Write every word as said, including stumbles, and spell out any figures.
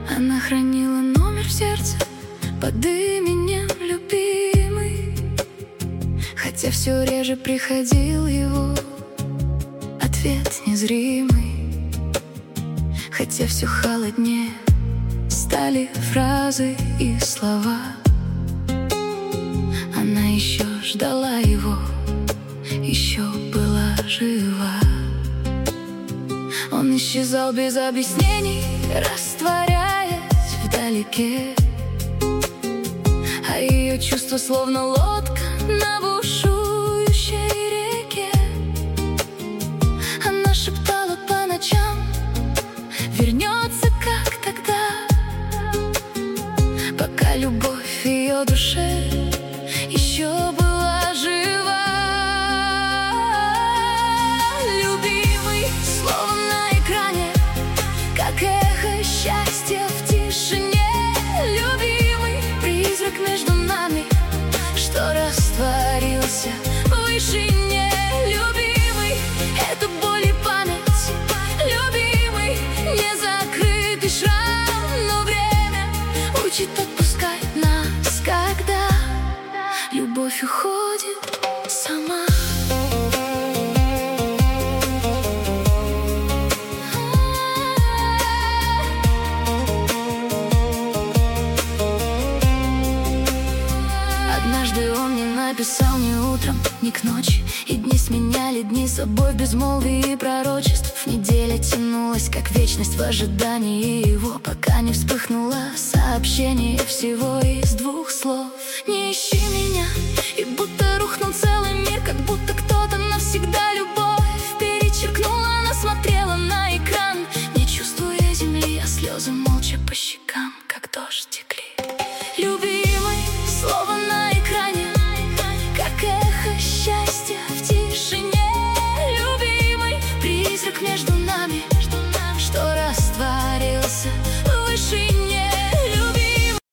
Она хранила номер в сердце под именем любимый, хотя все реже приходил его ответ незримый. Хотя все холоднее стали фразы и слова, она еще ждала его, еще была жива. Он исчезал без объяснений, растворяясь вдалеке, а ее чувство словно лодка на бушующей реке. Она шептала по ночам: вернется, как тогда, пока любовь в ее душе еще была жива. Любимый, словно на экране, как эхо счастья в тишине. Любимый, призрак между нами, что растворился в вышине. Любимый, это боль и память. Любимый, незакрытый шрам, но время учит отпускать нас, когда любовь уходит сама. Однажды он не написал ни утром, ни к ночи, и дни сменяли дни собой в безмолвии и пророчеств. Неделя тянулась, как вечность в ожидании его, пока не вспыхнуло сообщение всего из двух слов: не ищи меня. И будто рухнул целый мир, как будто кто-то навсегда любовь перечеркнул. Она смотрела на экран, не чувствуя земли, а слезы молча по щекам, как дождь, текли. Люби